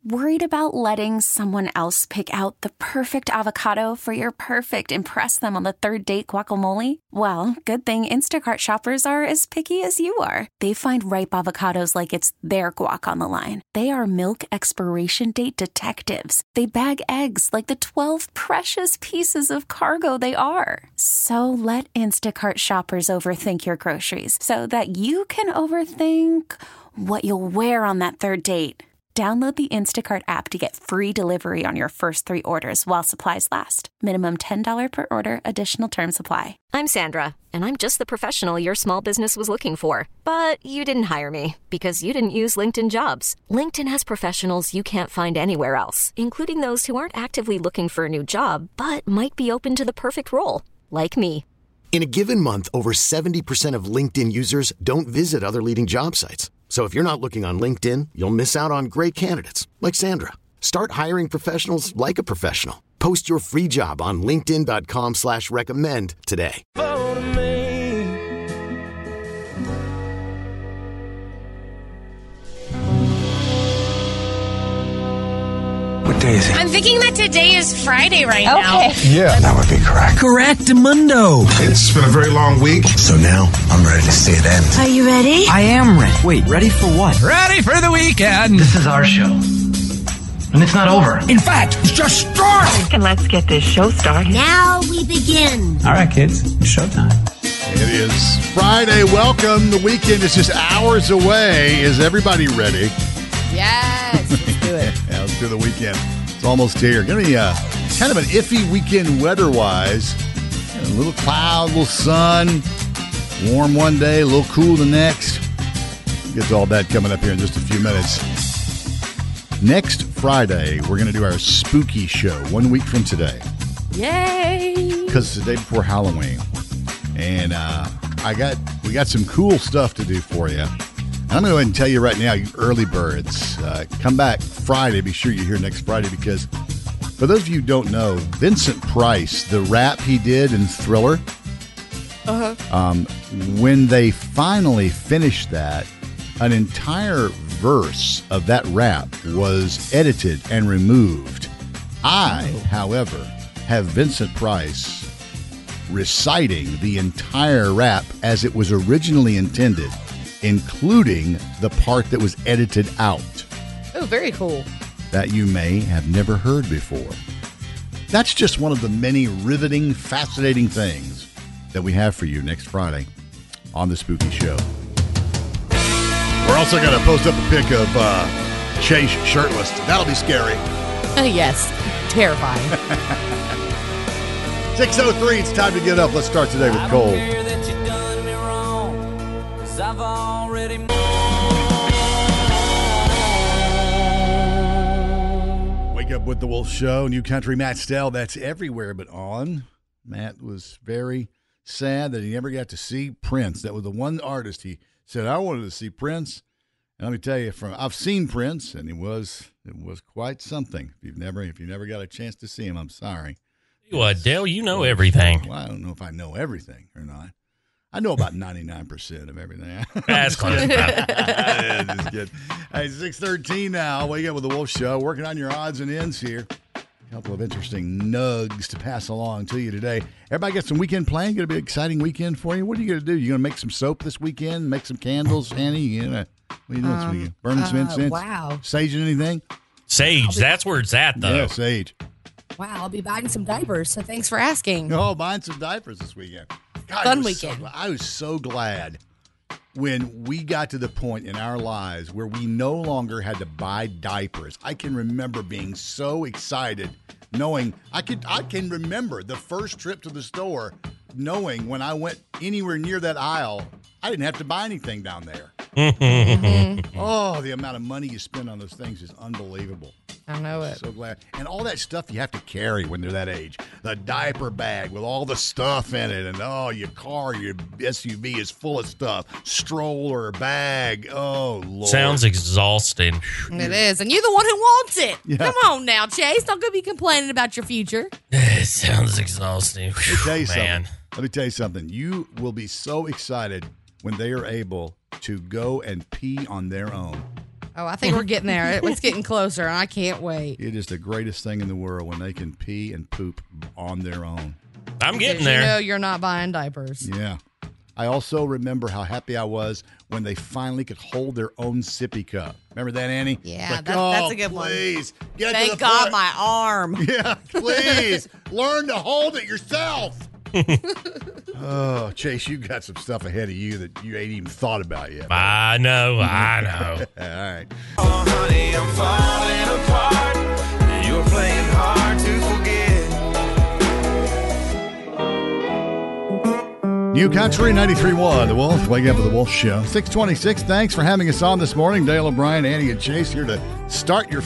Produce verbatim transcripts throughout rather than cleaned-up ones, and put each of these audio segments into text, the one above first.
Worried about letting someone else pick out the perfect avocado for your perfect impress them on the third date guacamole? Well, good thing Instacart shoppers are as picky as you are. They find ripe avocados like it's their guac on the line. They are milk expiration date detectives. They bag eggs like the twelve precious pieces of cargo they are. So let Instacart shoppers overthink your groceries so that you can overthink what you'll wear on that third date. Download the Instacart app to get free delivery on your first three orders while supplies last. Minimum ten dollars per order. Additional terms apply. I'm Sandra, and I'm just the professional your small business was looking for. But you didn't hire me because you didn't use LinkedIn Jobs. LinkedIn has professionals you can't find anywhere else, including those who aren't actively looking for a new job, but might be open to the perfect role, like me. In a given month, over seventy percent of LinkedIn users don't visit other leading job sites. So if you're not looking on LinkedIn, you'll miss out on great candidates like Sandra. Start hiring professionals like a professional. Post your free job on linkedin dot com slash recommend today. What day is it? I'm thinking that today is Friday right okay. now. Yeah, that would be correct. Correctamundo. It's been a very long week, so now I'm ready to see it end. Are you ready? I am ready. Wait, ready for what? Ready for the weekend. This is our show. And it's not over. In fact, it's just starting. And let's get this show started. Now we begin. All right, kids. It's showtime. It is Friday. Welcome. The weekend is just hours away. Is everybody ready? Yes. Let's do it. Yeah, let's do the weekend. It's almost here. Going to be a, kind of an iffy weekend weather-wise. A little cloud, a little sun. Warm one day, a little cool the next. Get to all that coming up here in just a few minutes. Next Friday, we're going to do our spooky show one week from today. Yay! Because it's the day before Halloween. And uh, I got we got some cool stuff to do for you. I'm going to go ahead and tell you right now, you early birds, uh, come back Friday. Be sure you're here next Friday because for those of you who don't know, Vincent Price, the rap he did in Thriller, uh-huh. um, when they finally finished that, an entire verse of that rap was edited and removed. I, oh. however, have Vincent Price reciting the entire rap as it was originally intended, including the part that was edited out. Oh, very cool. That you may have never heard before. That's just one of the many riveting, fascinating things that we have for you next Friday on The Spooky Show. We're also going to post up a pic of uh, Chase shirtless. That'll be scary. Oh, yes. Terrifying. six oh three, it's time to get up. Let's start today with Cole. I've already Wake up with the Wolf Show. New country Matt Stell. That's everywhere but on. Matt was very sad that he never got to see Prince. That was the one artist he said, I wanted to see Prince. And let me tell you, from I've seen Prince, and it was it was quite something. If you've never if you never got a chance to see him, I'm sorry. What, Dale? You know everything. Well, I don't know if I know everything or not. I know about ninety-nine percent of everything. That's close enough. Just kidding. Hey, six thirteen now. Wake up with the Wolf Show. Working on your odds and ends here. A couple of interesting nugs to pass along to you today. Everybody got some weekend plans? Going to be an exciting weekend for you? What are you going to do? You going to make some soap this weekend? Make some candles, Annie? You gonna, what are you doing this Um, weekend? Burning some uh, incense? wow. Saging anything? Sage, that's where it's at, though. Yeah, sage. Wow, I'll be buying some diapers, so thanks for asking. Oh, buying some diapers this weekend. God, Fun I was weekend. So, I was so glad when we got to the point in our lives where we no longer had to buy diapers. I can remember being so excited, knowing I could. I can remember the first trip to the store, knowing when I went anywhere near that aisle, I didn't have to buy anything down there. Mm-hmm. Oh, the amount of money you spend on those things is unbelievable. I know it. So glad. And all that stuff you have to carry when they're that age. The diaper bag with all the stuff in it. And, oh, your car, your S U V is full of stuff. Stroller, bag. Oh, Lord. Sounds exhausting. It is. And you're the one who wants it. Yeah. Come on now, Chase. Don't go be complaining about your future. It sounds exhausting. Let me tell you Man. something. Let me tell you something. You will be so excited when they are able to go and pee on their own. Oh, I think we're getting there. It's getting closer, and I can't wait. It is the greatest thing in the world when they can pee and poop on their own. I'm getting Because there. You know you're not buying diapers. Yeah. I also remember how happy I was when they finally could hold their own sippy cup. Remember that, Annie? Yeah, Like, that- oh, that's a good one. please, get to Thank the God front. my arm. Yeah, please. Learn to hold it yourself. Oh, Chase, you got some stuff ahead of you that you ain't even thought about yet. I know, I know. All right. Oh, honey, I'm falling apart. You're playing hard to forget. New Country ninety-three point one, The Wolf. Wake up with The Wolf Show. six twenty-six. Thanks for having us on this morning. Dale O'Brien, Annie, and Chase here to start your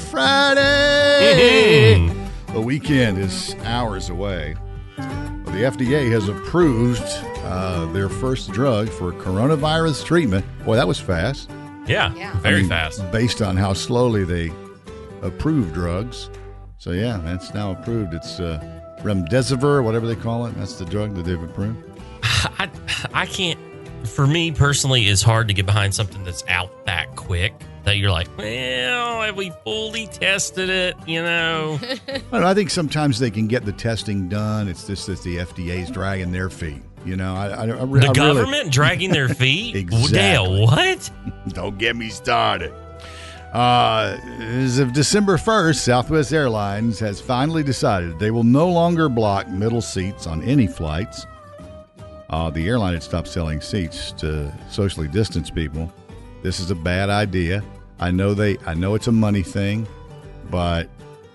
Friday. Mm-hmm. The weekend is hours away. Well, the F D A has approved uh, their first drug for coronavirus treatment. Boy, that was fast. Yeah, Yeah. very I mean, fast. Based on how slowly they approve drugs. So, yeah, that's now approved. It's uh, remdesivir, whatever they call it. That's the drug that they've approved. I, I can't, for me personally, it's hard to get behind something that's out that quick that you're like, well, have we fully tested it? You know? But I think sometimes they can get the testing done. It's just that the F D A is dragging their feet. You know, I, I, I, The I really- government dragging their feet? Exactly. Dale, what? Don't get me started. Uh, as of December first, Southwest Airlines has finally decided they will no longer block middle seats on any flights. Uh, the airline had stopped selling seats to socially distanced people. This is a bad idea. I know they. I know it's a money thing, but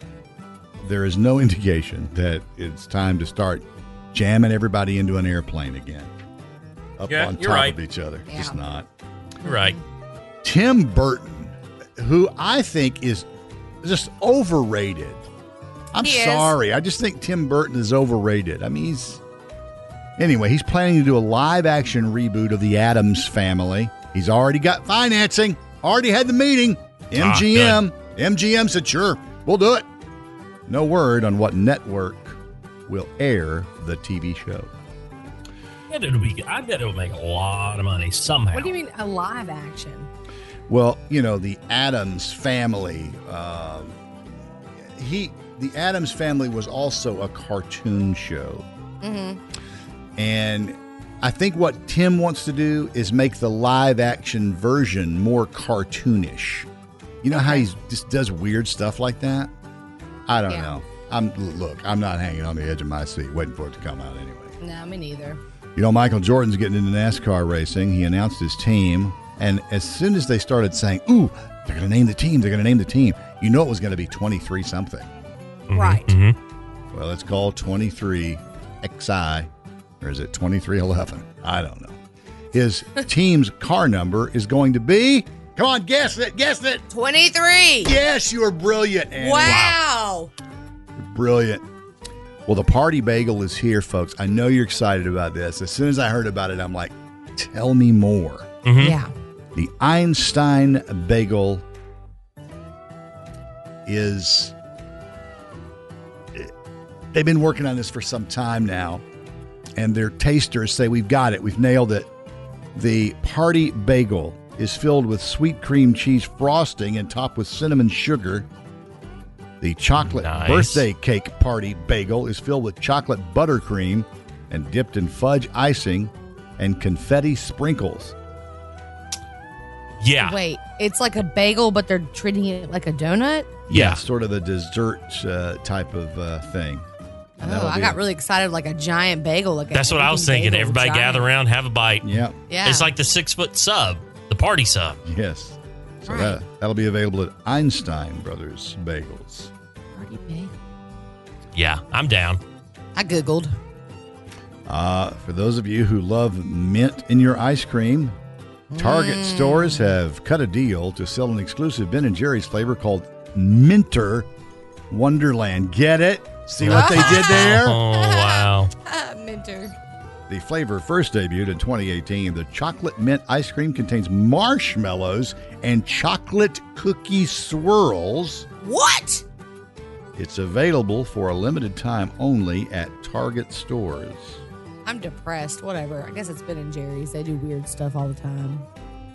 there is no indication that it's time to start jamming everybody into an airplane again, up Yeah, on you're top right. of each other. Yeah. Just not. You're right. Tim Burton, who I think is just overrated. I'm He is. sorry. I just think Tim Burton is overrated. I mean, he's. Anyway, he's planning to do a live action reboot of The Addams Family. He's already got financing, already had the meeting. M G M. M G M said, sure, we'll do it. No word on what network will air the T V show. I bet it'll be- I bet it'll make a lot of money somehow. What do you mean a live action? Well, you know, the Addams Family. Um, he, the Addams Family was also a cartoon show, Mm-hmm. and I think what Tim wants to do is make the live action version more cartoonish. You know how he just does weird stuff like that? I don't Yeah. know. I'm look. I'm not hanging on the edge of my seat waiting for it to come out anyway. No, me neither. You know, Michael Jordan's getting into NASCAR racing. He announced his team. And as soon as they started saying, ooh, they're going to name the team, they're going to name the team, you know it was going to be twenty-three something. Mhm, Right. mhm. Well, it's called twenty-three X I, or is it twenty-three eleven? I don't know. His team's car number is going to be, come on, guess it, guess it. twenty-three. Yes, you are brilliant, Annie. Wow. Brilliant. Well, the party bagel is here, folks. I know you're excited about this. As soon as I heard about it, I'm like, tell me more. Mhm. Yeah. The Einstein bagel is, they've been working on this for some time now, and their tasters say, we've got it, we've nailed it. The party bagel is filled with sweet cream cheese frosting and topped with cinnamon sugar. The chocolate Nice. birthday cake party bagel is filled with chocolate buttercream and dipped in fudge icing and confetti sprinkles. Yeah. Wait, it's like a bagel, but they're treating it like a donut? Yeah. Sort of a dessert uh, type of uh, thing. And Oh, that'll I be got it. really excited, like a giant bagel. Like a That's what I was freaking thinking. bagel Everybody giant. gather around, have a bite. Yeah. Yeah. It's like the six foot sub, the party sub. Yes. So Right. that, that'll be available at Einstein Brothers Bagels. Party bagel. Yeah, I'm down. I Googled. Uh, for those of you who love mint in your ice cream, Target Mm. stores have cut a deal to sell an exclusive Ben and Jerry's flavor called Minter Wonderland. Get it? See what they did there? Oh, wow. Minter. The flavor first debuted in twenty eighteen. The chocolate mint ice cream contains marshmallows and chocolate cookie swirls. What? It's available for a limited time only at Target stores. I'm depressed. Whatever. I guess it's Ben and Jerry's. They do weird stuff all the time.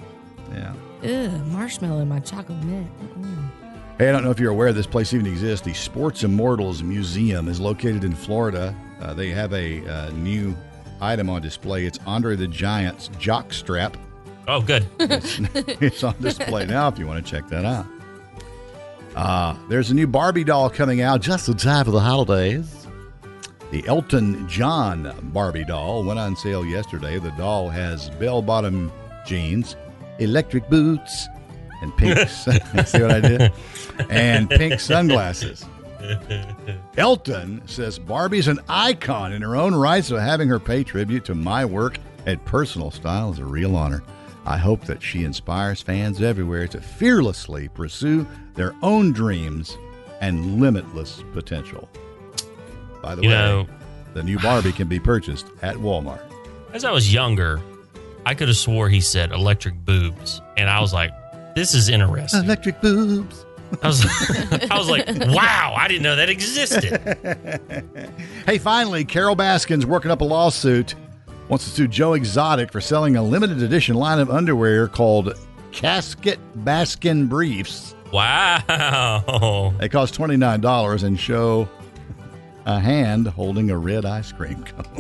Yeah. Ugh, marshmallow in my chocolate mint. Mm-mm. Hey, I don't know if you're aware this place even exists. The Sports Immortals Museum is located in Florida. Uh, they have a uh, new item on display. It's Andre the Giant's jock strap. Oh, good. It's, it's on display now if you want to check that out. Uh, there's a new Barbie doll coming out just in time for the holidays. The Elton John Barbie doll went on sale yesterday. The doll has bell-bottom jeans, electric boots, and pink. See what I did? And pink sunglasses. Elton says Barbie's an icon in her own right, so having her pay tribute to my work and personal style is a real honor. I hope that she inspires fans everywhere to fearlessly pursue their own dreams and limitless potential. By the you way, know, the new Barbie can be purchased at Walmart. As I was younger, I could have swore he said electric boobs, and I was like, this is interesting. Electric boobs. I was, I was like, wow, I didn't know that existed. Hey, finally, Carol Baskin's working up a lawsuit. Wants to sue Joe Exotic for selling a limited edition line of underwear called Casket Baskin Briefs. Wow. They cost twenty-nine dollars and show a hand holding a red ice cream cone.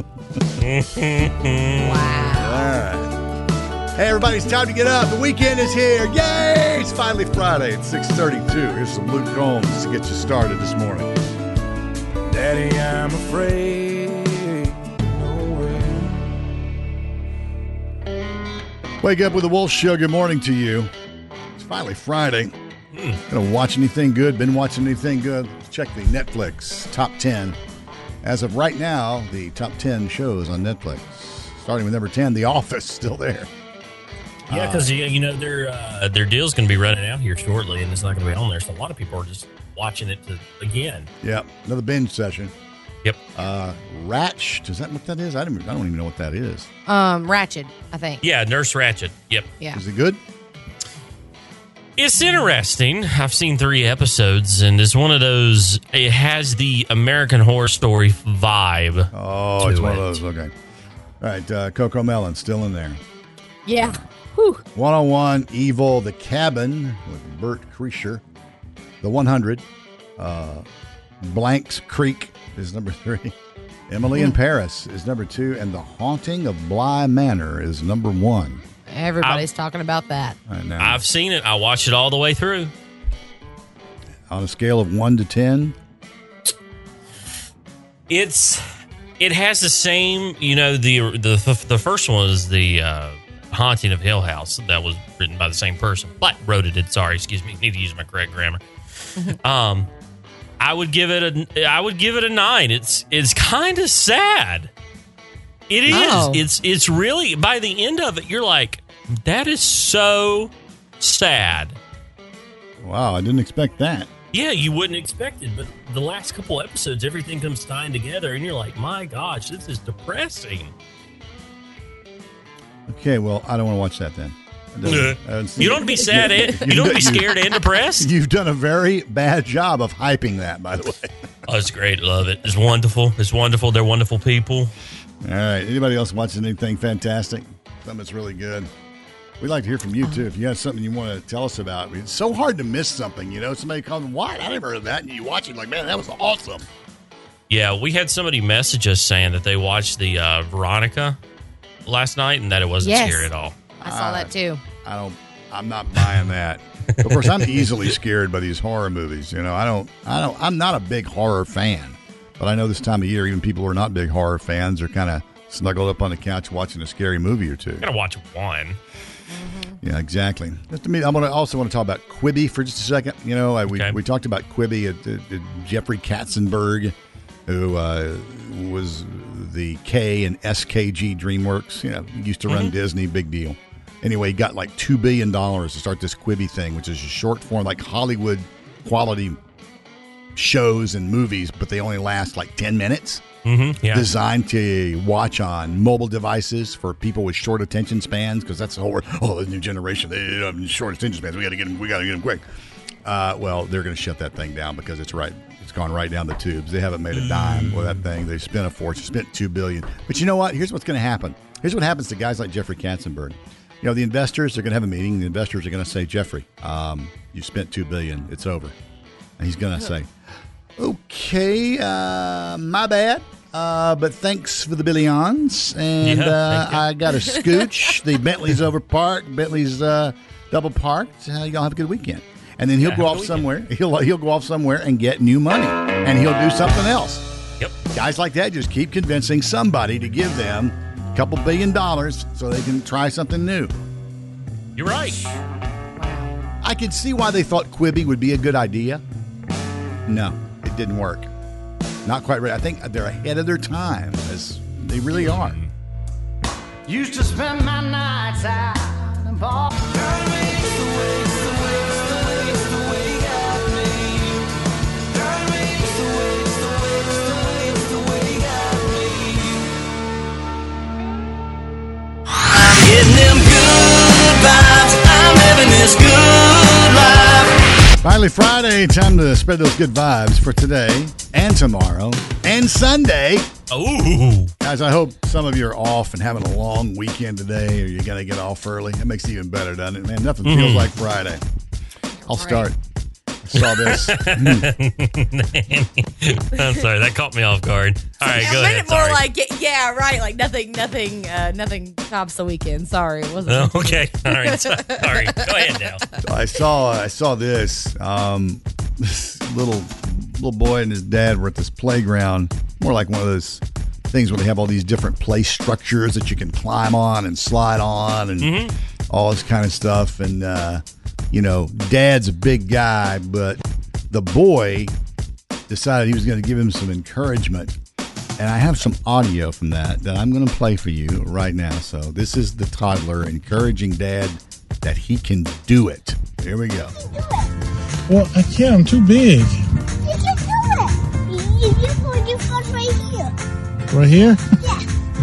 Wow. All right. Hey, everybody, it's time to get up. The weekend is here. Yay! It's finally Friday at six thirty-two. Here's some Luke Combs to get you started this morning. Daddy, I'm afraid. Wake up with the Wolf Show. Good morning to you. It's finally Friday. Mm. Gonna watch anything good? Been watching anything good? Let's check the Netflix top ten. As of right now, the top ten shows on Netflix. Starting with number ten, The Office, still there. Yeah, because uh, you know their uh, their deal's going to be running out here shortly, and it's not going to be on there. So a lot of people are just watching it to again. Yep, another binge session. Yep. Uh, Ratched, is that what that is? I don't, I don't even know what that is. Um, Ratched, I think. Yeah, Nurse Ratched. Yep. Yeah. Is it good? It's interesting. I've seen three episodes, and it's one of those. It has the American Horror Story vibe. Oh, it's one it. of those. Okay. All right, uh, Coco Melon still in there. Yeah. Whew. one oh one Evil, The Cabin with Bert Kreischer. The one hundred. Uh, Blanks Creek is number three. Emily in Paris is number two. And The Haunting of Bly Manor is number one. Everybody's I've, talking about that. Right now. I've seen it. I watched it all the way through. On a scale of one to ten? It's it has the same, you know, the the the first one is the uh, Haunting of Hill House that was written by the same person. But wrote it. Did sorry, excuse me. Need to use my correct grammar. um, I would give it a I would give it a nine. It's it's kind of sad. It is. Oh. It's it's really by the end of it, you're like, that is so sad. Wow, I didn't expect that. Yeah, you wouldn't expect it, but the last couple episodes, everything comes tying together, and you're like, my gosh, this is depressing. Okay, well, I don't want to watch that then. You don't be sad and you don't be scared and depressed. You've done a very bad job of hyping that, by the way. Oh, it's great. Love it. It's wonderful. It's wonderful. They're wonderful people. All right. Anybody else watching anything fantastic? Something that's really good? We'd like to hear from you, too. If you have something you want to tell us about. It's so hard to miss something, you know? Somebody comes, what? I never heard of that. And you watch it like, man, that was awesome. Yeah, we had somebody message us saying that they watched the uh, Veronica last night and that it wasn't Yes. scary at all. I saw Uh, that too. I don't, I'm not buying that. Of course, I'm easily scared by these horror movies. You know, I don't, I don't, I'm not a big horror fan. But I know this time of year, even people who are not big horror fans are kind of snuggled up on the couch watching a scary movie or two. I'm going to watch one. Yeah, exactly. Just to me, I want to also want to talk about Quibi for just a second. You know, I, we Okay. we talked about Quibi. At, at, at Jeffrey Katzenberg, who uh, was the K and S K G DreamWorks. You know, used to run Mm-hmm. Disney. Big deal. Anyway, he got like two billion dollars to start this Quibi thing, which is a short form, like Hollywood quality shows and movies, but they only last like ten minutes. Mm-hmm. Yeah. Designed to watch on mobile devices for people with short attention spans, because that's the whole word. Oh, the new generation, they have short attention spans. We got to get them. We got to get them quick. Uh, well, they're going to shut that thing down because it's right. It's gone right down the tubes. They haven't made a dime with that thing. They spent a fortune, spent two billion. But you know what? Here's what's going to happen. Here's what happens to guys like Jeffrey Katzenberg. you know, the investors, they're going to have a meeting. The investors are going to say, Jeffrey, um, you spent two billion dollars. It's over. And he's going to say, okay, uh, my bad. Uh, but thanks for the billions. And Yeah, uh, thank you. I got a scooch. The Bentley's over parked. Bentley's uh, double parked. Uh, y'all have a good weekend. And then he'll Yeah, go have a off good somewhere. He'll he'll go off somewhere and get new money. And he'll do something else. Yep. Guys like that just keep convincing somebody to give them a couple billion dollars so they can try something new. You're right. I can see why they thought Quibi would be a good idea. No, it didn't work. Not quite right. I think they're ahead of their time, as they really are. Used to spend my nights out in bar. I'm getting them good vibes. I'm living this good life. Finally, Friday. Time to spread those good vibes for today and tomorrow and Sunday. Ooh. Guys, I hope some of you are off and having a long weekend today, or you're going to get off early. That makes it even better, doesn't it, man? Nothing Mm. feels like Friday. I'll start. I saw this. I'm sorry, that caught me off guard. All right, I go meant ahead. it more Sorry. like, yeah, right. Like nothing, nothing, uh, nothing tops the weekend. Sorry, it wasn't. Oh, okay. All right. Sorry. Go ahead now. I saw I saw this. Um, this little little boy and his dad were at this playground, more like one of those things where they have all these different play structures that you can climb on and slide on and Mm-hmm. all this kind of stuff. And uh, you know, Dad's a big guy, but the boy decided he was going to give him some encouragement. And I have some audio from that that I'm going to play for you right now. So this is the toddler encouraging Dad that he can do it. Here we go. Well, I can't. I'm too big. You can do it. You, you put your foot right here. Right here? Yeah.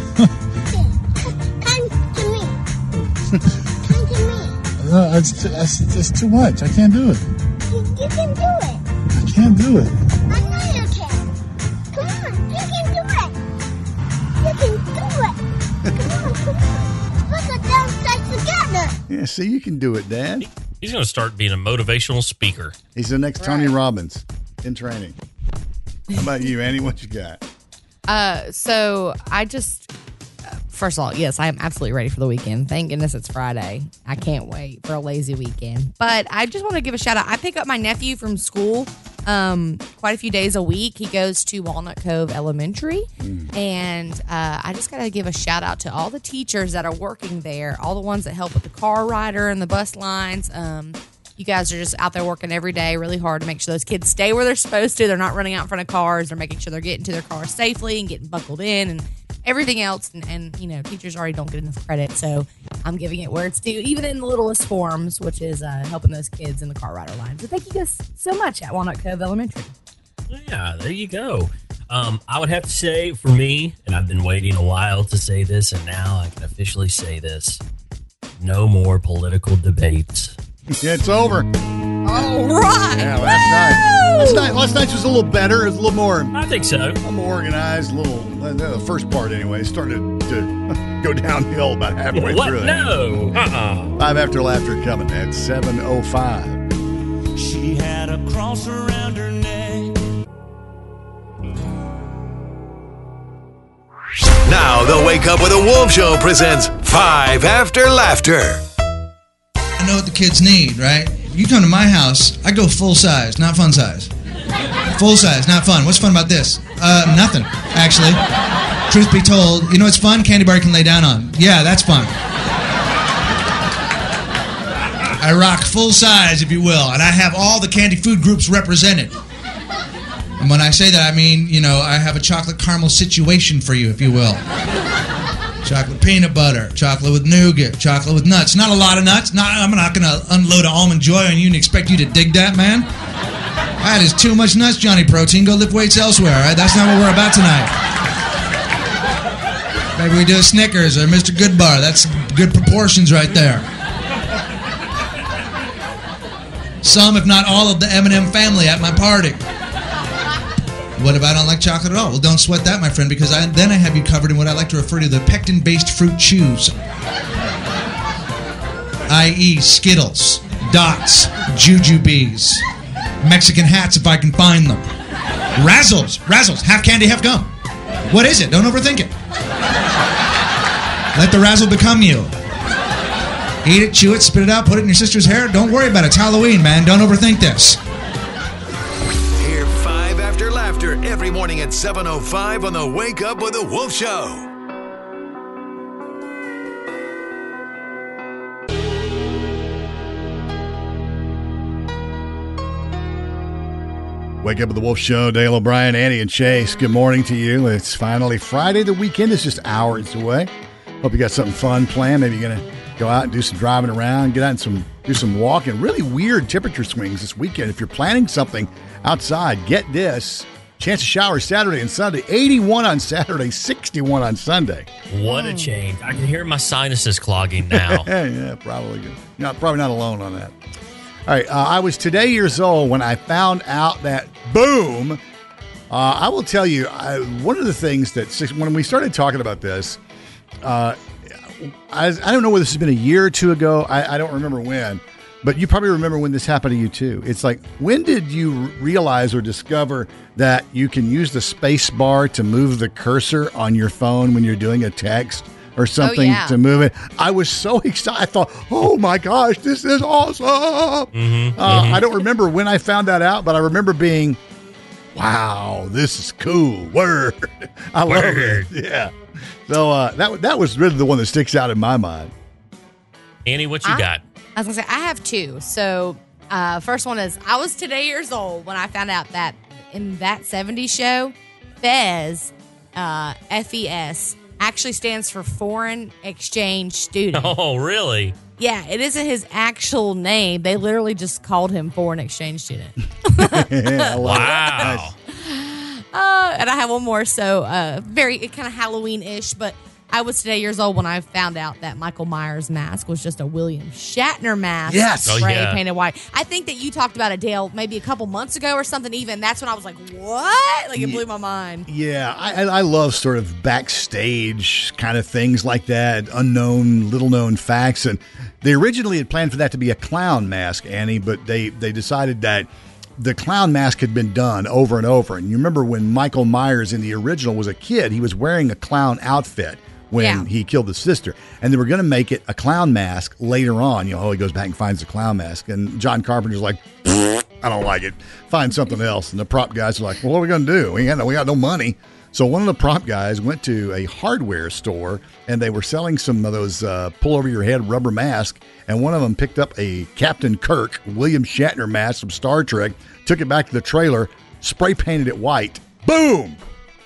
Come to me. Come to me. No, it's, it's, it's too much. I can't do it. You, you can do it. I can't do it. I know you can. Come on. You can do it. You can do it. Come on, come on. Let's go downstairs together. Yeah, see, you can do it, Dad. He's going to start being a motivational speaker. He's the next Tony Robbins in training. How about you, Annie? What you got? Uh, so I just, uh, first of all, yes, I am absolutely ready for the weekend. Thank goodness it's Friday. I can't wait for a lazy weekend. But I just want to give a shout out. I pick up my nephew from school um, quite a few days a week. He goes to Walnut Cove Elementary. Mm. And uh, I just got to give a shout out to all the teachers that are working there, all the ones that help with the car rider and the bus lines. Um, You guys are just out there working every day really hard to make sure those kids stay where they're supposed to. They're not running out in front of cars. They're making sure they're getting to their cars safely and getting buckled in and everything else. And, and you know, teachers already don't get enough credit. So I'm giving it where it's due, even in the littlest forms, which is uh, helping those kids in the car rider line. So thank you guys so much at Walnut Cove Elementary. Yeah, there you go. Um, I would have to say for me, and I've been waiting a while to say this, and now I can officially say this. No more political debates. It's over. All right. Yeah, last night. Last night, last night was a little better. It was a little more. I think so. A little more organized. A little. The first part, anyway, started to go downhill about halfway what? through. No. Uh-uh. Five After Laughter coming at seven oh five. She had a cross around her neck. Now the Wake Up with a Wolf Show presents Five After Laughter. I know what the kids need, right? You come to my house, I go full size, not fun size. Full size, not fun. What's fun about this? Uh, nothing, actually. Truth be told, you know what's fun? Candy bar you can lay down on. Yeah, that's fun. I rock full size, if you will, and I have all the candy food groups represented. And when I say that, I mean, you know, I have a chocolate caramel situation for you, if you will. Chocolate peanut butter, chocolate with nougat, chocolate with nuts. Not a lot of nuts. Not, I'm not going to unload an Almond Joy on you and expect you to dig that, man. That is too much nuts, Johnny Protein. Go lift weights elsewhere, all right? That's not what we're about tonight. Maybe we do a Snickers or Mister Goodbar. That's good proportions right there. Some, if not all, of the M and M family at my party. What if I don't like chocolate at all? Well, don't sweat that, my friend, because I, then I have you covered in what I like to refer to the pectin-based fruit chews. that is. Skittles, Dots, Jujubes, Mexican hats if I can find them. Razzles, Razzles, half candy, half gum. What is it? Don't overthink it. Let the razzle become you. Eat it, chew it, spit it out, put it in your sister's hair. Don't worry about it. It's Halloween, man. Don't overthink this. Hear Five After Laughter every morning at seven oh five on the Wake Up with the Wolf Show. Wake Up with the Wolf Show, Dale O'Brien, Annie, and Chase. Good morning to you. It's finally Friday. The weekend is just hours away. Hope you got something fun planned. Maybe you're going to go out and do some driving around, get out and some do some walking. Really weird temperature swings this weekend. If you're planning something outside, get this. Chance of showers Saturday and Sunday. eighty-one on Saturday, sixty-one on Sunday. What a change. I can hear my sinuses clogging now. Yeah, probably good. You're not, probably not alone on that. All right, uh, I was today years old when I found out that, boom, uh, I will tell you, I, one of the things that, when we started talking about this, uh, I, I don't know whether this has been a year or two ago, I, I don't remember when, but you probably remember when this happened to you too. It's like, when did you realize or discover that you can use the space bar to move the cursor on your phone when you're doing a text? Or something oh, yeah. to move it. I was so excited. I thought, oh my gosh, this is awesome. Mm-hmm, uh, mm-hmm. I don't remember when I found that out, but I remember being, wow, this is cool. Word. I love Word. it. Yeah. So uh, that, that was really the one that sticks out in my mind. Annie, what you I, got? I was going to say, I have two. So, uh, first one is, I was today years old when I found out that in that seventies show, Fez, uh, F E S, actually stands for Foreign Exchange Student. Oh, really? Yeah, it isn't his actual name. They literally just called him Foreign Exchange Student. Yeah, wow. Uh, and I have one more. So, uh, very kind of Halloween-ish, but I was today years old when I found out that Michael Myers' mask was just a William Shatner mask. Yes. Oh, spray yeah. painted white. I think that you talked about it, Dale, maybe a couple months ago or something even. That's when I was like, what? Like, it blew my mind. Yeah, I, I love sort of backstage kind of things like that, unknown, little-known facts. And they originally had planned for that to be a clown mask, Annie, but they, they decided that the clown mask had been done over and over. And you remember when Michael Myers in the original was a kid, he was wearing a clown outfit when Yeah. he killed the sister. And they were going to make it a clown mask later on. You know, oh, he goes back and finds the clown mask. And John Carpenter's like, I don't like it. Find something else. And the prop guys are like, well, what are we going to do? We got, no, we got no money. So one of the prop guys went to a hardware store, and they were selling some of those uh, pull-over-your-head rubber masks, and one of them picked up a Captain Kirk, William Shatner mask from Star Trek, took it back to the trailer, spray-painted it white. Boom!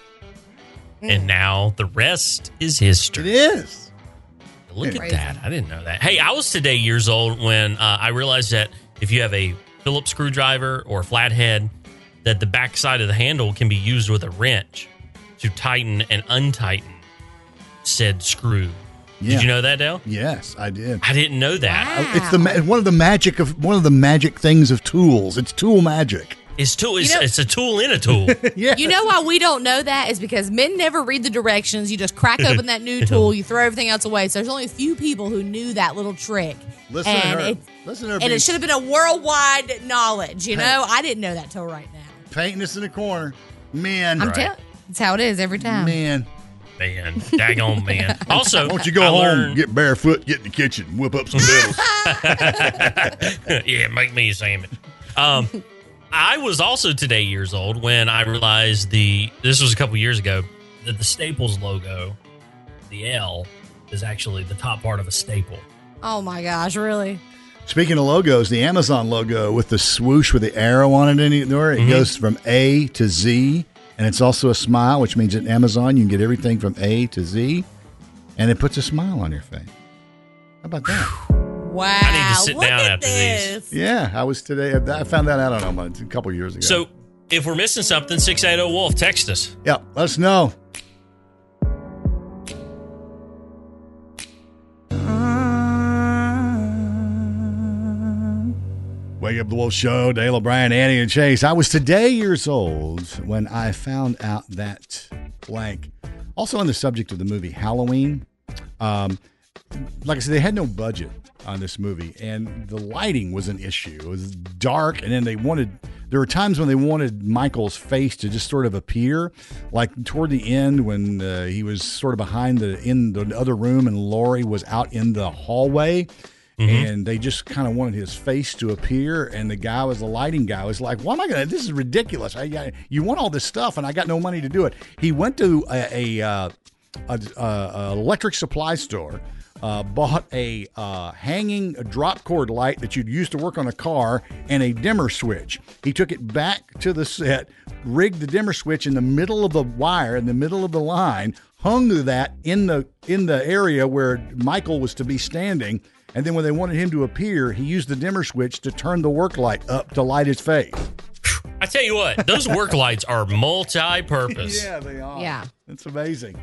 And now the rest is history. It is. Look Crazy. at that. I didn't know that. Hey, I was today years old when uh, I realized that if you have a Phillips screwdriver or a flathead, that the backside of the handle can be used with a wrench to tighten and untighten said screw. Yeah. Did you know that, Dale? Yes, I did. I didn't know that. Wow. It's the ma- one of the magic of one of the magic things of tools. It's tool magic. It's tool. It's, You know- it's a tool in a tool. Yeah. You know why we don't know that is because men never read the directions. You just crack open that new tool, you throw everything else away. So there's only a few people who knew that little trick. Listen and to her. It, Listen to her. and being- it should have been a worldwide knowledge, you know? I didn't know that till right now. painting us in the corner. Man. I'm Right. telling It's how it is every time. Man. Man. Daggone man. Also, Why don't you go I home, learned- get barefoot, get in the kitchen, whip up some noodles. Yeah, make me a sandwich. Um, I was also today years old when I realized the, this was a couple years ago, that the Staples logo, the L, is actually the top part of a staple. Oh my gosh, really? Speaking of logos, the Amazon logo with the swoosh with the arrow on it anywhere, it Mhm. goes from A to Z, and it's also a smile, which means at Amazon you can get everything from A to Z, and it puts a smile on your face. How about that? Wow. I need to sit look down at after this. Yeah, I was today. I found that out, I don't know, a couple years ago. So if we're missing something, six eight zero Wolf, text us. yeah, let us know. Wake Up the Wolf Show, Dale O'Brien, Annie, and Chase. I was today years old when I found out that blank. Also on the subject of the movie Halloween, um, like I said, they had no budget. on this movie, and the lighting was an issue. It was dark, and then they wanted. There were times when they wanted Michael's face to just sort of appear, like toward the end when uh, he was sort of behind the in the other room, and Laurie was out in the hallway. Mm-hmm. And they just kind of wanted his face to appear, and the guy was the lighting guy was like, "Why am I gonna? This is ridiculous. I got you want all this stuff, and I got no money to do it." He went to a, a, uh, a, a, a electric supply store, uh, bought a uh, hanging drop cord light that you'd use to work on a car, and a dimmer switch. He took it back to the set, rigged the dimmer switch in the middle of the wire, in the middle of the line, hung that in the in the area where Michael was to be standing. And then when they wanted him to appear, he used the dimmer switch to turn the work light up to light his face. I tell you what, those work lights are multi-purpose. Yeah, they are. Yeah. It's amazing.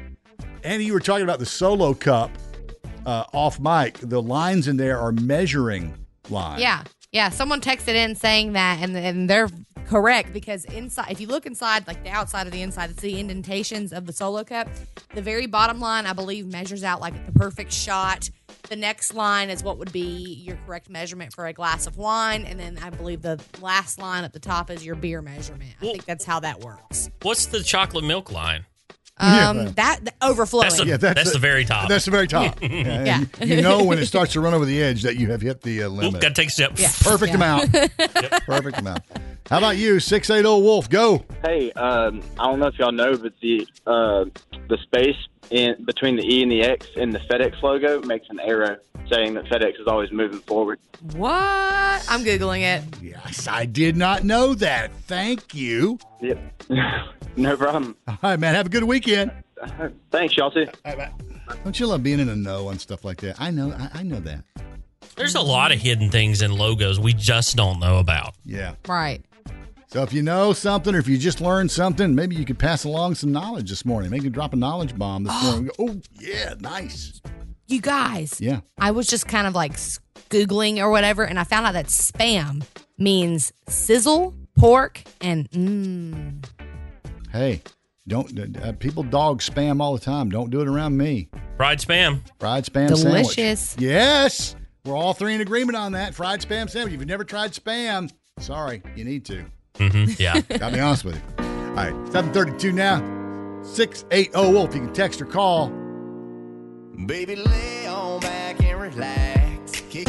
And you were talking about the Solo Cup uh, off mic. The lines in there are measuring lines. Yeah. Yeah. Someone texted in saying that, and, and they're correct, because inside, if you look inside, like the outside of the inside, it's the indentations of the Solo Cup. The very bottom line, I believe, measures out like the perfect shot. The next line is what would be your correct measurement for a glass of wine. And then I believe the last line at the top is your beer measurement. I think that's how that works. What's the chocolate milk line? Um, Yeah. that, the overflowing. That's, a, Yeah, that's, that's the the- very top. That's the very top. Yeah. Yeah. And You know when it starts to run over the edge that you have hit the uh, limit. Got to take a step. Yeah. Perfect Yeah. amount. Perfect amount. How about you, six eighty Wolf? Go. Hey, um, I don't know if y'all know, but the uh, the space in between the E and the X in the FedEx logo makes an arrow saying that FedEx is always moving forward. What? I'm Googling it. Yes, I did not know that. Thank you. Yep. No problem. All right, man. Have a good weekend. Thanks, y'all too. All right, don't you love being in a know on stuff like that? I know. I, I know that. There's a lot of hidden things in logos we just don't know about. Yeah. Right. So if you know something or if you just learned something, maybe you could pass along some knowledge this morning. Maybe you could drop a knowledge bomb this morning. Go, oh, yeah, nice. You guys. Yeah. I was just kind of like Googling or whatever, and I found out that spam means sizzle, pork, and mmm. Hey, don't uh, people dog spam all the time. Don't do it around me. Fried spam. Fried spam Delicious. sandwich. Yes. We're all three in agreement on that. Fried spam sandwich. If you've never tried spam, sorry, you need to. Mm-hmm. Yeah. Gotta be honest with you. All right, seven thirty-two now. six eighty Wolf. You can text or call. Baby, lay on back and relax. Kick-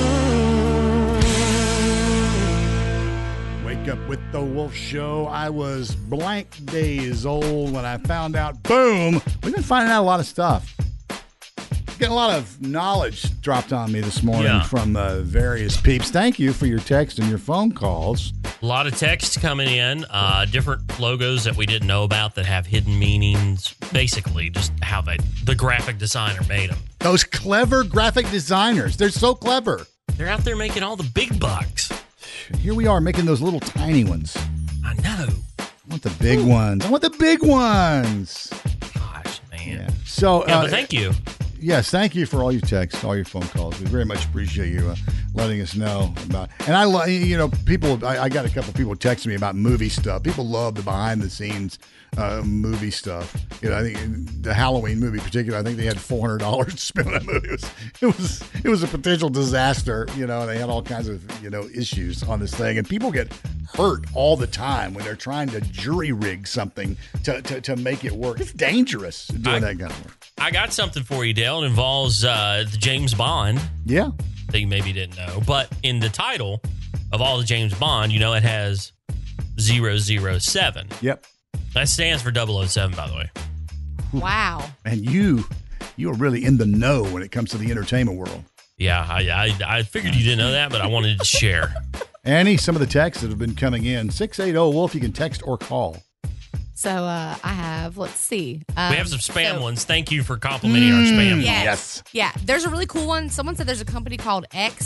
Wake up with the Wolf Show. I was blank days old when I found out. Boom. We've been finding out a lot of stuff. Getting a lot of knowledge dropped on me this morning Yeah. from uh, various peeps. Thank you for your text and your phone calls. A lot of texts coming in, uh, different logos that we didn't know about that have hidden meanings. Basically, just how they, the graphic designer made them. Those clever graphic designers. They're so clever. They're out there making all the big bucks. Here we are making those little tiny ones. I know. I want the big ones. I want the big ones. Gosh, man. Yeah. So, Yeah, uh, but thank you. Yes, thank you for all your texts, all your phone calls. We very much appreciate you uh, letting us know about. And I, lo- you know, people. I, I got a couple people texting me about movie stuff. People love the behind the scenes uh, movie stuff. You know, I think in the Halloween movie, in particular, I think they had four hundred dollars to spend on that movie. It was, it was, it was a potential disaster. You know, they had all kinds of you know issues on this thing, and people get hurt all the time when they're trying to jury rig something to to, to make it work. It's dangerous doing I- that kind of work. I got something for you, Dale. It involves uh, the James Bond. Yeah. That you maybe didn't know. But in the title of all the James Bond, you know, it has zero zero seven. Yep. That stands for double oh seven, by the way. Wow. And you, you are really in the know when it comes to the entertainment world. Yeah, I, I, I figured you didn't know that, but I wanted to share. Annie, some of the texts that have been coming in, six eighty Wolf, you can text or call. So uh, I have, let's see. Um, we have some spam so- ones. Thank you for complimenting our spam. Yes. Yeah. There's a really cool one. Someone said there's a company called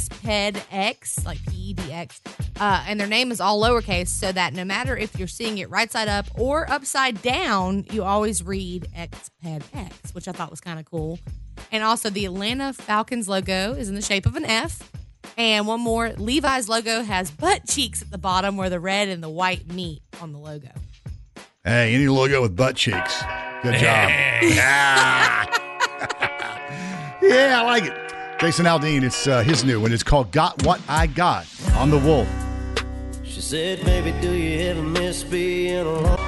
XPEDX, like P E D X, uh, and their name is all lowercase, so that no matter if you're seeing it right side up or upside down, you always read XPEDX, which I thought was kind of cool. And also, the Atlanta Falcons logo is in the shape of an F. And one more, Levi's logo has butt cheeks at the bottom where the red and the white meet on the logo. Hey, any logo with butt cheeks. Good job. yeah. Yeah, I like it. Jason Aldean, it's uh, his new one. It's called Got What I Got on the Wolf. She said, baby, do you ever miss being alone?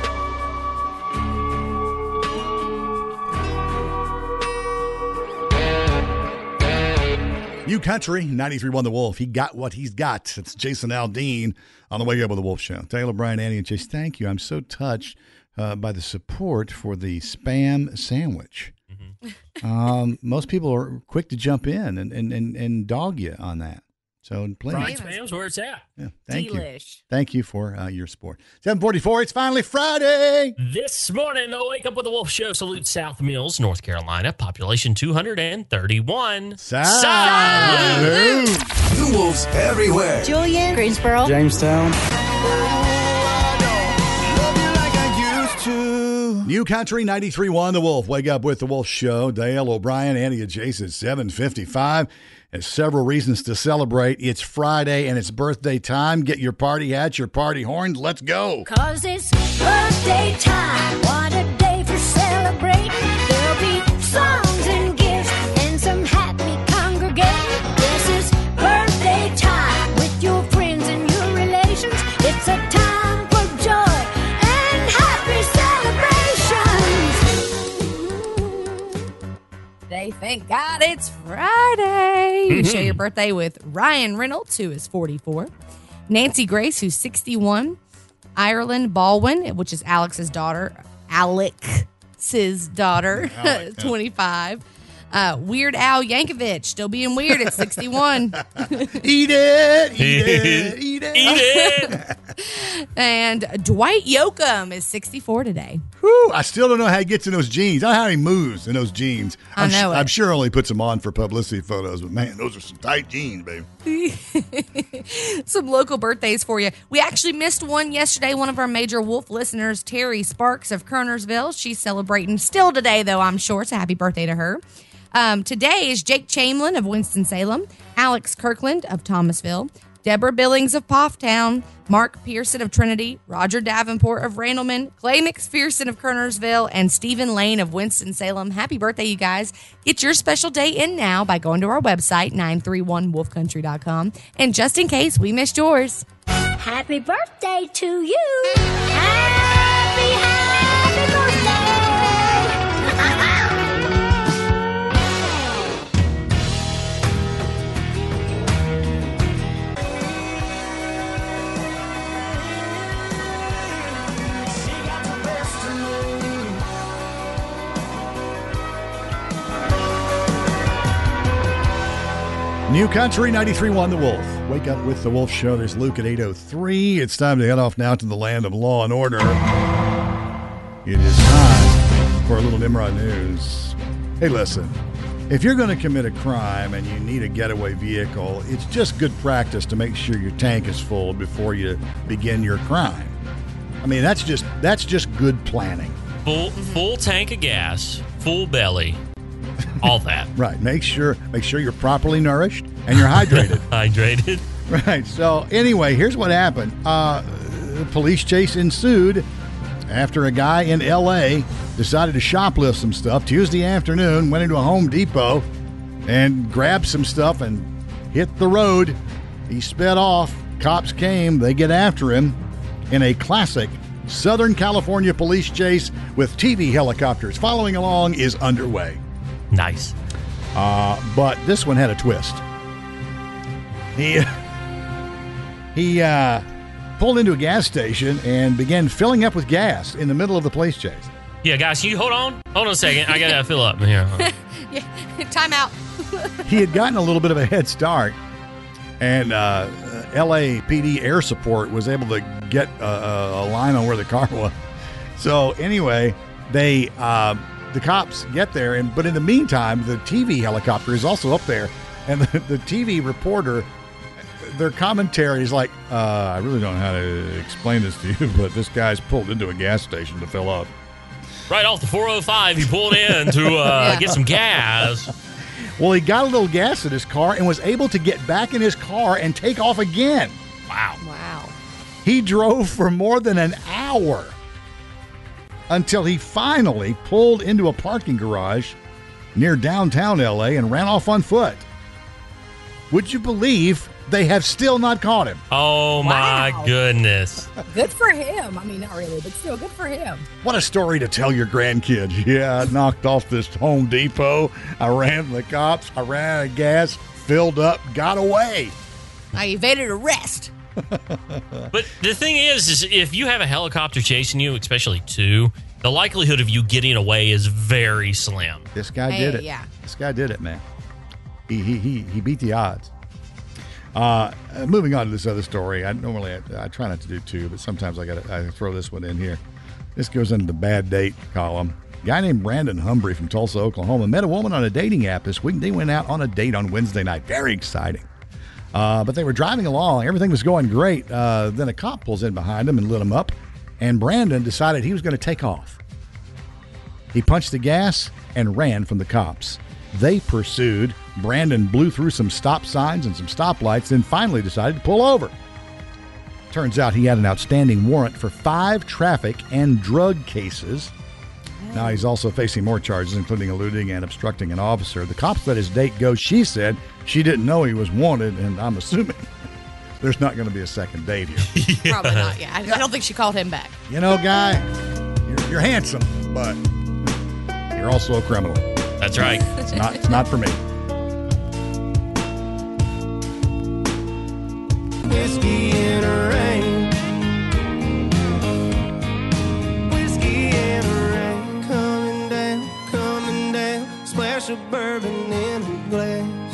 New Country, ninety-three one The Wolf. He got what he's got. It's Jason Aldean on the Wake Up with the Wolf Show. Taylor, Brian, Annie, and Chase, thank you. I'm so touched uh, by the support for the Spam sandwich. Mm-hmm. um, most people are quick to jump in and, and, and, and dog you on that. So, please. Fried Spam's where it's at. Yeah, thank Delish. you. Thank you for uh, your support. seven forty-four, it's finally Friday. This morning, the Wake Up with the Wolf Show salutes South Mills, North Carolina, population two hundred thirty-one. Salute. The Wolves everywhere. Julian, Greensboro, Jamestown. New Country, ninety-three one The Wolf. Wake Up with the Wolf Show. Dale O'Brien, Andy and Jason, seven fifty-five. There's several reasons to celebrate. It's Friday and it's birthday time. Get your party hats, your party horns. Let's go. Cause it's birthday time. What a day for celebrating. There'll be songs and gifts and some happy congregating. This is birthday time with your friends and your relations. It's a time for joy and happy celebrations. Today, thank God it's Friday. You share your birthday with Ryan Reynolds, who is forty-four. Nancy Grace, who's sixty-one. Ireland Baldwin, which is Alex's daughter. Alex's daughter, Alec, yeah. twenty-five. Uh, Weird Al Yankovic, still being weird at sixty-one. Eat it, eat it, eat it. Eat it. And Dwight Yoakam is sixty-four today. Whew, I still don't know how he gets in those jeans. I don't know how he moves in those jeans. I I'm know su- it. I'm sure only puts them on for publicity photos, but man, those are some tight jeans, baby. Some local birthdays for you. We actually missed one yesterday. One of our major Wolf listeners, Terry Sparks of Kernersville. She's celebrating still today, though, I'm sure. So happy birthday to her. Um, today is Jake Chamlin of Winston-Salem, Alex Kirkland of Thomasville, Deborah Billings of Pofftown, Mark Pearson of Trinity, Roger Davenport of Randleman, Clay McPherson of Kernersville, and Stephen Lane of Winston-Salem. Happy birthday, you guys. Get your special day in now by going to our website, nine three one wolf country dot com. And just in case we missed yours, Happy birthday to you. Happy, happy birthday. New Country, ninety-three one The Wolf. Wake Up with the Wolf Show. There's Luke at eight oh three. It's time to head off now to the land of law and order. It is time for a little Nimrod News. Hey, listen. If you're going to commit a crime and you need a getaway vehicle, it's just good practice to make sure your tank is full before you begin your crime. I mean, that's just that's just good planning. Full full tank of gas, full belly, all that. Right. Make sure make sure you're properly nourished and you're hydrated. Hydrated. Right. So anyway, here's what happened. Uh, police chase ensued after a guy in L A decided to shoplift some stuff Tuesday afternoon, went into a Home Depot and grabbed some stuff and hit the road. He sped off. Cops came. They get after him in a classic Southern California police chase with T V helicopters following along is underway. Nice. Uh, but this one had a twist. He he uh, pulled into a gas station and began filling up with gas in the middle of the police chase. Yeah, guys, can you hold on? Hold on a second. I got to fill up here. yeah, time out. He had gotten a little bit of a head start, and uh, L A P D Air Support was able to get a, a line on where the car was. So anyway, they uh, the cops get there, and but in the meantime, the T V helicopter is also up there, and the, the T V reporter, their commentary is like, uh, I really don't know how to explain this to you, but this guy's pulled into a gas station to fill up. Right off the four oh five, he pulled in to uh, Yeah. get some gas. Well, he got a little gas in his car and was able to get back in his car and take off again. Wow. Wow. He drove for more than an hour until he finally pulled into a parking garage near downtown L A and ran off on foot. Would you believe they have still not caught him? Oh, my Wow. goodness. Good for him. I mean, not really, but still good for him. What a story to tell your grandkids. Yeah, I knocked off this Home Depot. I ran from the cops. I ran out of gas, filled up, got away. I evaded arrest. But the thing is, is if you have a helicopter chasing you, especially two, the likelihood of you getting away is very slim. This guy Hey, did it. yeah. This guy did it, man. He he he, he beat the odds. Uh, uh, moving on to this other story. I normally I, I try not to do two, but sometimes I got I throw this one in here. This goes into the bad date column. A guy named Brandon Humbry from Tulsa, Oklahoma, met a woman on a dating app this week. They went out on a date on Wednesday night. Very exciting. Uh, but they were driving along. Everything was going great. Uh, then a cop pulls in behind them and lit him up. And Brandon decided he was going to take off. He punched the gas and ran from the cops. They pursued. Brandon blew through some stop signs and some stoplights, then finally decided to pull over. Turns out he had an outstanding warrant for five traffic and drug cases. Now he's also facing more charges, including eluding and obstructing an officer. The cops let his date go. She said she didn't know he was wanted, and I'm assuming there's not going to be a second date here. Yeah. Probably not, yeah. I, I don't think she called him back. You know, guy, you're, you're handsome, but you're also a criminal. That's right. It's not, it's not for me. Whiskey in a rain. Whiskey in a rain. Coming down, coming down. Splash of bourbon in a glass.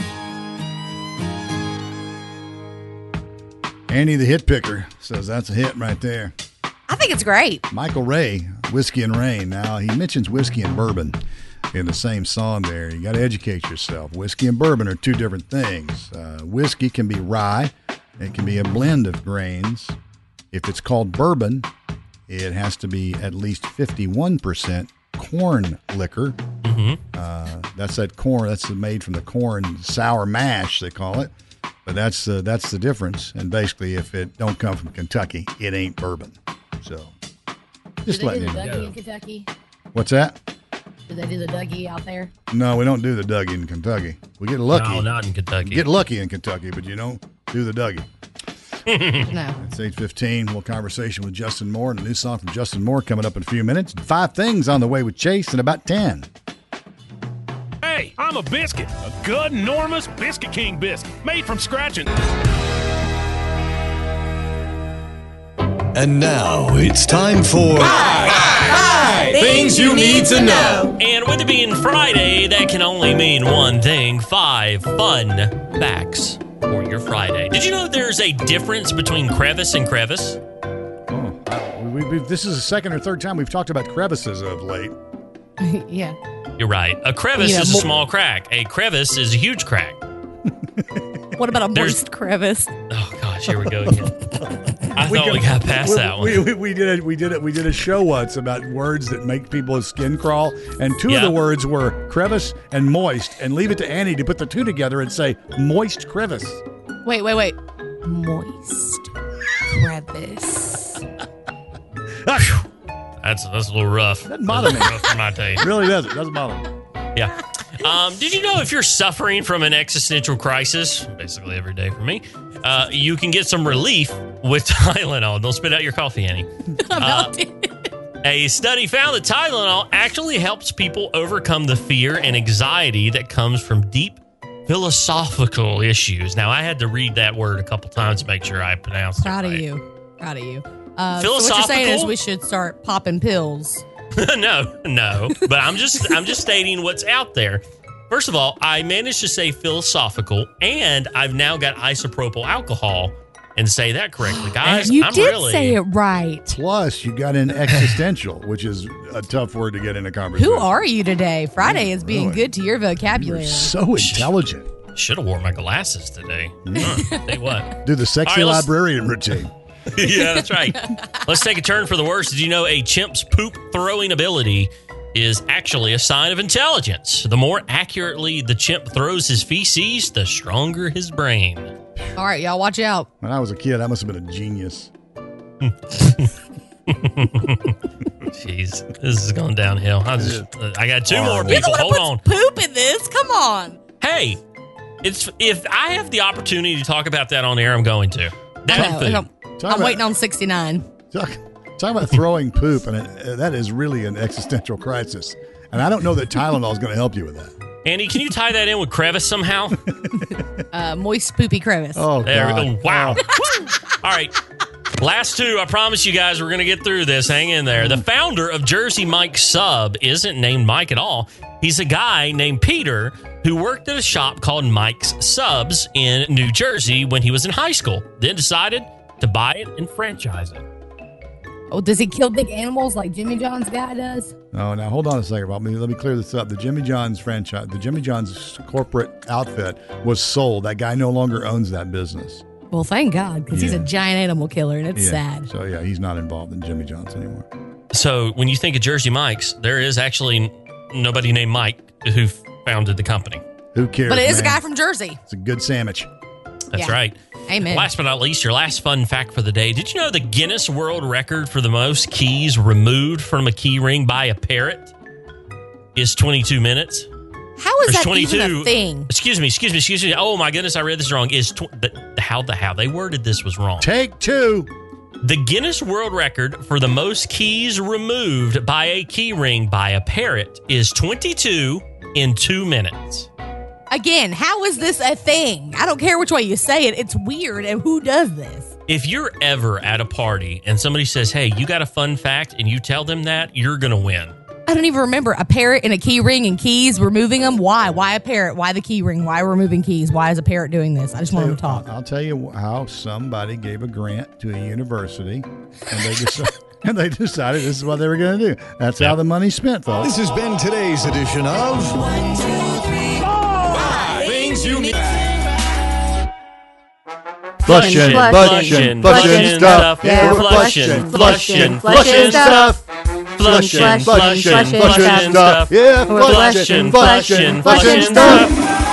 Andy the Hit Picker says that's a hit right there. I think it's great. Michael Ray, Whiskey and Rain. Now, he mentions whiskey and bourbon in the same song there. You got to educate yourself. Whiskey and bourbon are two different things. Uh, whiskey can be rye. It can be a blend of grains. If it's called bourbon, it has to be at least fifty-one percent corn liquor. Mm-hmm. Uh, that's that corn. That's made from the corn sour mash, they call it. But that's uh, that's the difference. And basically, if it don't come from Kentucky, it ain't bourbon. So, just do they letting do you the Dougie know. in Kentucky? What's that? Do they do the Dougie out there? No, we don't do the Dougie in Kentucky. We get lucky. No, not in Kentucky. Get lucky in Kentucky, but you don't do the Dougie. No. It's eight fifteen. We'll conversation with Justin Moore and a new song from Justin Moore coming up in a few minutes. Five things on the way with Chase in about ten. Hey, I'm a biscuit. A good, enormous Biscuit King biscuit. Made from scratching. And now it's time for Things you need to know. And with it being Friday, that can only mean one thing. Five fun facts for your Friday. Did you know there's a difference between crevice and crevice? Oh, I- we, we, this is the second or third time we've talked about crevices of late. Yeah. You're right. A crevice Yeah, is a mo- small crack. A crevice is a huge crack. What about a There's- moist crevice? Oh gosh, here we go again. I thought we got past we, that one. We, we, we did a, we did a, we did a show once about words that make people's skin crawl, and two Yeah. of the words were crevice and moist. And leave it to Annie to put the two together and say moist crevice. Wait, wait, wait. Moist crevice. That's that's a little rough. Doesn't bother me. Rough for my taste. It really doesn't. Doesn't bother me. Yeah. Um, did you know if you're suffering from an existential crisis, basically every day for me, uh, you can get some relief with Tylenol. Don't spit out your coffee, Annie. Uh, a study found that Tylenol actually helps people overcome the fear and anxiety that comes from deep philosophical issues. Now, I had to read that word a couple times to make sure I pronounced it Proud right. of you. Proud of you. Uh, so what you're saying is Philosophical? we should start popping pills. no, no. But I'm just I'm just stating what's out there. First of all, I managed to say philosophical, and I've now got isopropyl alcohol and say that correctly, guys. You I'm did really, say it right. Plus, you got an existential, which is a tough word to get in a conversation. Who are you today? Friday is being Really? good to your vocabulary. So intelligent. Should have wore my glasses today. Huh, tell you what. Do the sexy All right, let's- librarian routine. Yeah, that's right. Let's take a turn for the worse. Did you know a chimp's poop throwing ability is actually a sign of intelligence? The more accurately the chimp throws his feces, the stronger his brain. All right, y'all, watch out. When I was a kid, I must have been a genius. Jeez, this is going downhill. I just, uh, I got two Oh, more You're the people. one Hold who on. puts poop in this. Come on. Hey, It's if I have the opportunity to talk about that on air, I'm going to. That I and know, food. and I'm, Talk I'm about- waiting on sixty-nine. Talk, talk about throwing poop, and it, uh, that is really an existential crisis. And I don't know that Tylenol is going to help you with that. Andy, can you tie that in with crevice somehow? Uh, moist poopy crevice. Oh, There we God. go. Wow. All right. Last two. I promise you guys we're going to get through this. Hang in there. The founder of Jersey Mike's Sub isn't named Mike at all. He's a guy named Peter who worked at a shop called Mike's Subs in New Jersey when he was in high school. Then decided to buy it and franchise it. Oh, does he kill big animals like Jimmy John's guy does? Oh, now hold on a second. Let me, let me clear this up. The Jimmy John's franchise, the Jimmy John's corporate outfit was sold. That guy no longer owns that business. Well, thank God, because he's a Yeah. giant animal killer, and it's Yeah. sad. So, yeah, he's not involved in Jimmy John's anymore. So when you think of Jersey Mike's, there is actually nobody named Mike who founded the company. Who cares? But it is a man? guy from Jersey. It's a good sandwich. That's Yeah. right. Amen. Last but not least, your last fun fact for the day. Did you know the Guinness World Record for the most keys removed from a key ring by a parrot is twenty-two minutes? How is There's that twenty-two even a thing? Excuse me, excuse me, excuse me. Oh my goodness, I read this wrong. Is tw- the, how the how they worded this was wrong. Take two. The Guinness World Record for the most keys removed by a key ring by a parrot is twenty-two in two minutes. Again, how is this a thing? I don't care which way you say it. It's weird. And who does this? If you're ever at a party and somebody says, "Hey, you got a fun fact," and you tell them that, you're gonna win. I don't even remember a parrot and a key ring and keys removing them. Why? Why a parrot? Why the key ring? Why removing keys? Why is a parrot doing this? I just want them to talk. I'll tell you how somebody gave a grant to a university, and they decided, and they decided this is what they were going to do. That's how the money's spent, folks. This has been today's edition of One, two, three, four. Things You Need. Flushing, flushing, flushing stuff. Yeah, We're flushing, flushing, flushing flushing stuff. Flushing, Flushing, flushing, flushing flushing stuff. stuff. Yeah, We're flushing, flushing, flushing stuff.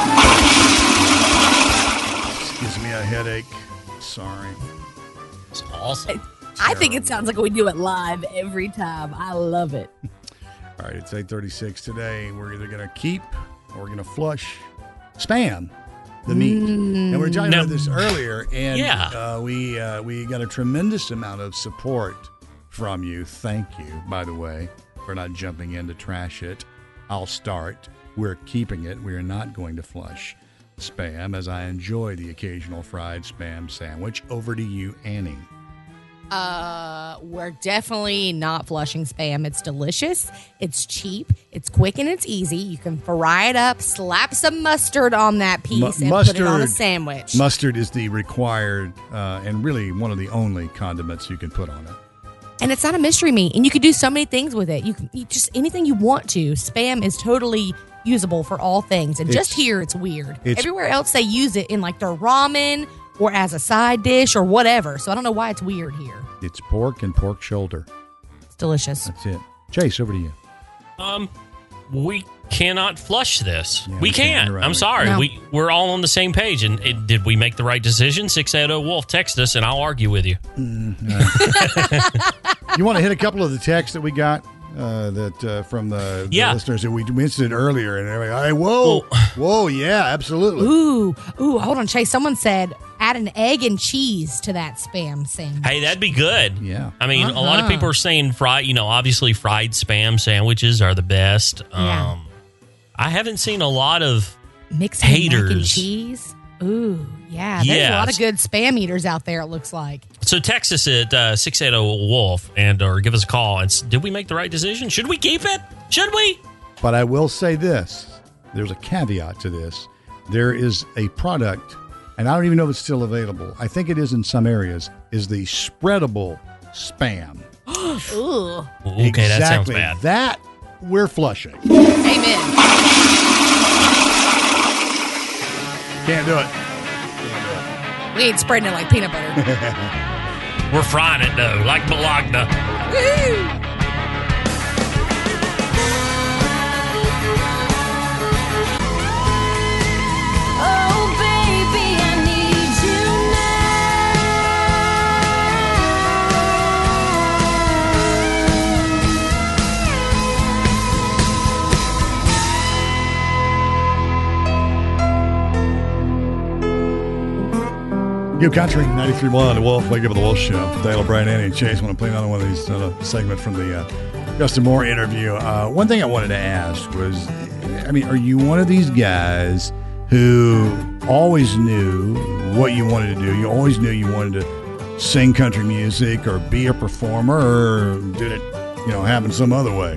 Gives me a headache. Sorry. It's awesome. I think it sounds like we do it live every time. I love it. All right, it's eight thirty-six today. We're either going to keep or we're going to flush spam, the meat. And we were talking Now- about this earlier, and Yeah. uh, we uh, we got a tremendous amount of support from you. Thank you, by the way, for not jumping in to trash it. I'll start. We're keeping it. We are not going to flush spam, as I enjoy the occasional fried spam sandwich. Over to you, Annie. Uh, we're definitely not flushing spam. It's delicious. It's cheap. It's quick and it's easy. You can fry it up, slap some mustard on that piece, Mu- and put it on a sandwich. Mustard is the required uh, and really one of the only condiments you can put on it. And it's not a mystery meat, and you can do so many things with it. You can eat just anything you want to. Spam is totally usable for all things, and just It's- here it's weird. it's- Everywhere else they use it in like their ramen or as a side dish or whatever. So I don't know why it's weird here. It's pork and pork shoulder. It's delicious. That's it. Chase, over to you. Um, we cannot flush this. Yeah, we we can't. can't. You're right. I'm sorry. No. We we're all on the same page. And it, did we make the right decision? six eight zero Wolf, text us, and I'll argue with you. You want to hit a couple of the texts that we got uh, that uh, from the, the Yeah. listeners that we mentioned earlier, and they're like, "Hey, whoa, whoa, yeah, absolutely." Ooh, ooh, hold on, Chase. Someone said add an egg and cheese to that spam sandwich. Hey, that'd be good. Yeah. I mean, a lot of Uh-huh. people are saying fried, you know, obviously fried spam sandwiches are the best. Yeah. Um, I haven't seen a lot of Mixed mac and haters. cheese. Ooh, yeah. There's a lot Yes. of good spam eaters out there, it looks like. So text us at uh, six eight zero Wolf and or give us a call. And s- did we make the right decision? Should we keep it? Should we? But I will say this: there's a caveat to this. There is a product, and I don't even know if it's still available. I think it is in some areas. Is the spreadable spam? Ooh. Okay, that sounds Exactly. bad. That we're flushing. Amen. Can't do it. We ain't spreading it like peanut butter. We're frying it though, like Bologna. Woo! Oh, baby, I need you now. New Country, ninety-three point one, The Wolf, Wake Up with the Wolf Show. Dale O'Brien, Annie, and Chase. Want to play another one of these uh, segments from the uh, Justin Moore interview. Uh, one thing I wanted to ask was, I mean, are you one of these guys who always knew what you wanted to do? You always knew you wanted to sing country music or be a performer, or did it, you know, happen some other way?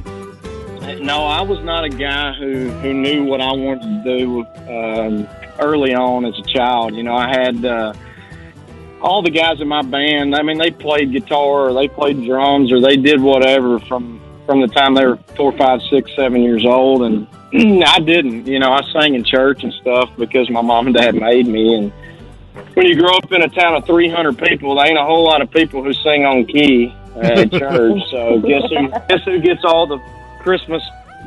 No, I was not a guy who, who knew what I wanted to do um, early on as a child. You know, I had... Uh, all the guys in my band, I mean, they played guitar or they played drums or they did whatever from, from the time they were four, five, six, seven years old. And I didn't, you know, I sang in church and stuff because my mom and dad made me. And when you grow up in a town of three hundred people, there ain't a whole lot of people who sing on key at church. So guess who, guess who gets all the Christmas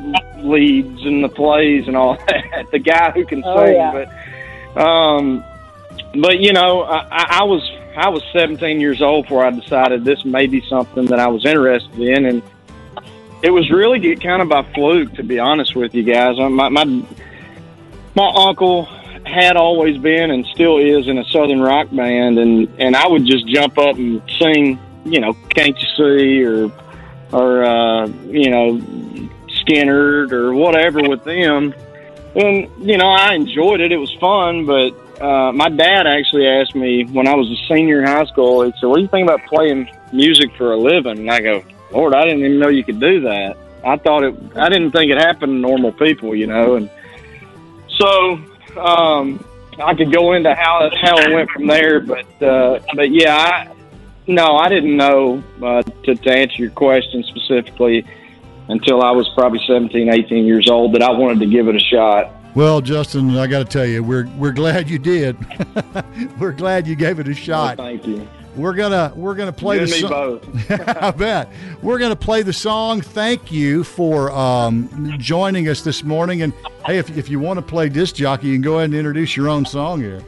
leads and the plays and all that? The guy who can Oh, sing. yeah. But, um, But, you know, I, I was I was seventeen years old before I decided this may be something that I was interested in. And it was really kind of by fluke, to be honest with you guys. My, my, my uncle had always been and still is in a Southern rock band. And, and I would just jump up and sing, you know, Can't You See or, or uh, you know, Skinner or whatever with them. And, you know, I enjoyed it. It was fun, but... Uh, my dad actually asked me when I was a senior in high school, he said, what do you think about playing music for a living? And I go, Lord, I didn't even know you could do that. I thought it, I didn't think it happened to normal people, you know. And so um, I could go into how, how it went from there. But, uh, but yeah, I, no, I didn't know uh, to, to answer your question specifically until I was probably seventeen, eighteen years old that I wanted to give it a shot. Well, Justin, I got to tell you, we're we're glad you did. We're glad you gave it a shot. Well, thank you. We're gonna we're gonna play You the and me song. both. I bet we're gonna play the song. Thank you for um, joining us this morning. And hey, if if you want to play disc jockey, you can go ahead and introduce your own song here.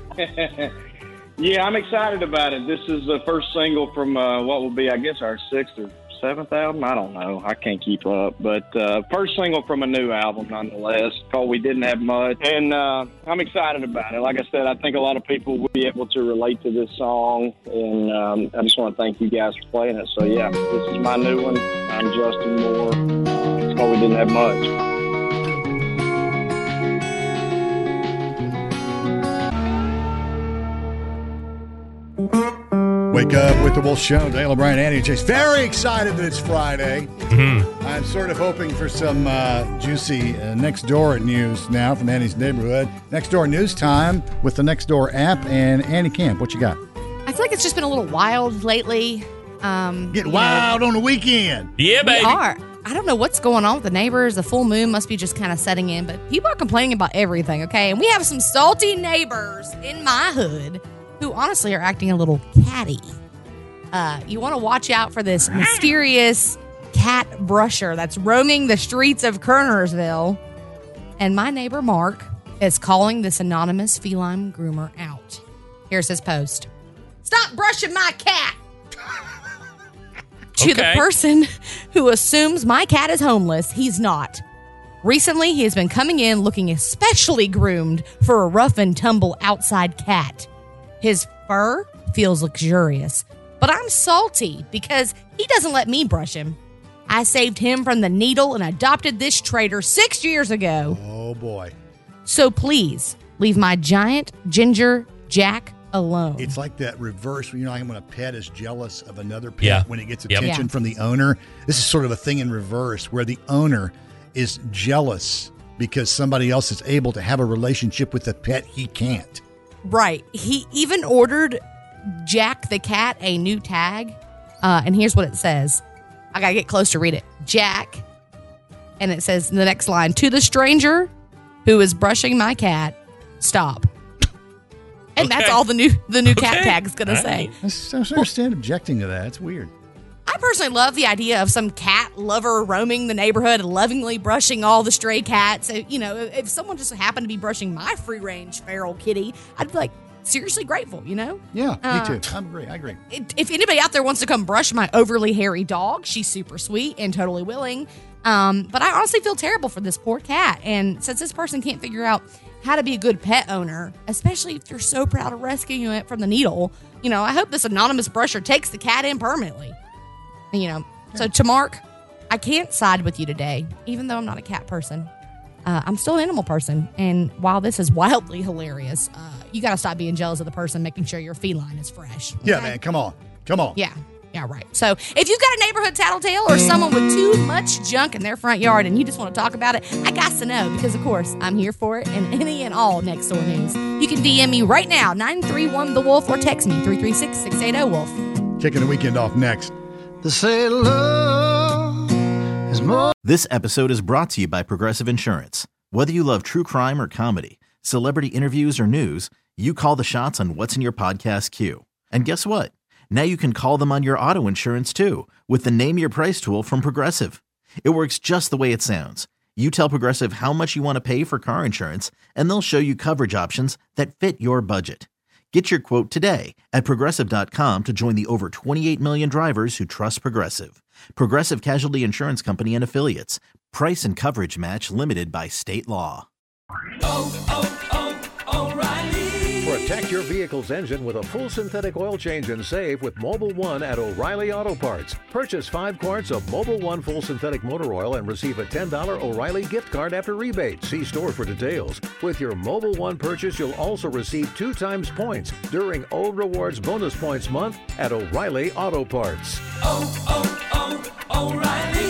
Yeah, I'm excited about it. This is the first single from uh, what will be, I guess, our sixth or seventh album. I don't know. I can't keep up. But uh, first single from a new album, nonetheless, called We Didn't Have Much. And uh, I'm excited about it. Like I said, I think a lot of people will be able to relate to this song. And um, I just want to thank you guys for playing it. So, yeah, this is my new one. I'm Justin Moore. It's called We Didn't Have Much. Wake up with the Wolf Show. Dale O'Brien, Annie, and Chase. Very excited that it's Friday. Mm-hmm. I'm sort of hoping for some uh, juicy uh, Next Door news now from Annie's neighborhood. Next Door news time with the Next Door app and Annie Camp. What you got? I feel like it's just been a little wild lately. Um, Get you wild know, on the weekend. Yeah, baby. We are. I don't know what's going on with the neighbors. The full moon must be just kind of setting in, but people are complaining about everything, okay? And we have some salty neighbors in my hood who honestly are acting a little catty. Uh, you want to watch out for this mysterious cat brusher that's roaming the streets of Kernersville. And my neighbor Mark is calling this anonymous feline groomer out. Here's his post. Stop brushing my cat! To Okay. the person who assumes my cat is homeless, he's not. Recently, he has been coming in looking especially groomed for a rough and tumble outside cat. His fur feels luxurious, but I'm salty because he doesn't let me brush him. I saved him from the needle and adopted this traitor six years ago. Oh, boy. So please, leave my giant ginger Jack alone. It's like that reverse, you know, when a pet is jealous of another pet Yeah. when it gets Yep. attention Yeah. from the owner. This is sort of a thing in reverse where the owner is jealous because somebody else is able to have a relationship with the pet he can't. Right. He even ordered Jack the cat a new tag. Uh, and here's what it says. I got to get close to read it. Jack. And it says in the next line, to the stranger who is brushing my cat, stop. And Okay. that's all the new the new cat Okay. tag's going to All say. right. I don't understand objecting to that. It's weird. I personally love the idea of some cat lover roaming the neighborhood and lovingly brushing all the stray cats. So, you know, if someone just happened to be brushing my free range feral kitty, I'd be like seriously grateful, you know? Yeah, Uh, me too. I agree. I agree. If anybody out there wants to come brush my overly hairy dog, she's super sweet and totally willing. Um, but I honestly feel terrible for this poor cat. And since this person can't figure out how to be a good pet owner, especially if you're so proud of rescuing it from the needle. You know, I hope this anonymous brusher takes the cat in permanently. You know, so to Mark, I can't side with you today, even though I'm not a cat person. Uh, I'm still an animal person. And while this is wildly hilarious, uh, you got to stop being jealous of the person making sure your feline is fresh. Okay? Yeah, man, come on. Come on. Yeah. Yeah, right. So if you've got a neighborhood tattletale or someone with too much junk in their front yard and you just want to talk about it, I got to know because, of course, I'm here for it and any and all Next Door News. You can D M me right now, nine three one The Wolf, or text me, three three six, six eight zero, Wolf. Kicking the weekend off next. They say love is more. This episode is brought to you by Progressive Insurance. Whether you love true crime or comedy, celebrity interviews or news, you call the shots on what's in your podcast queue. And guess what? Now you can call them on your auto insurance too with the Name Your Price tool from Progressive. It works just the way it sounds. You tell Progressive how much you want to pay for car insurance, and they'll show you coverage options that fit your budget. Get your quote today at Progressive dot com to join the over twenty-eight million drivers who trust Progressive. Progressive Casualty Insurance Company and Affiliates. Price and coverage match limited by state law. Oh, oh, oh, O'Reilly. Protect your vehicle's engine with a full synthetic oil change and save with Mobile One at O'Reilly Auto Parts. Purchase five quarts of Mobile One full synthetic motor oil and receive a ten dollars O'Reilly gift card after rebate. See store for details. With your Mobile One purchase, you'll also receive two times points during O Rewards Bonus Points Month at O'Reilly Auto Parts. Oh, oh, oh, O'Reilly.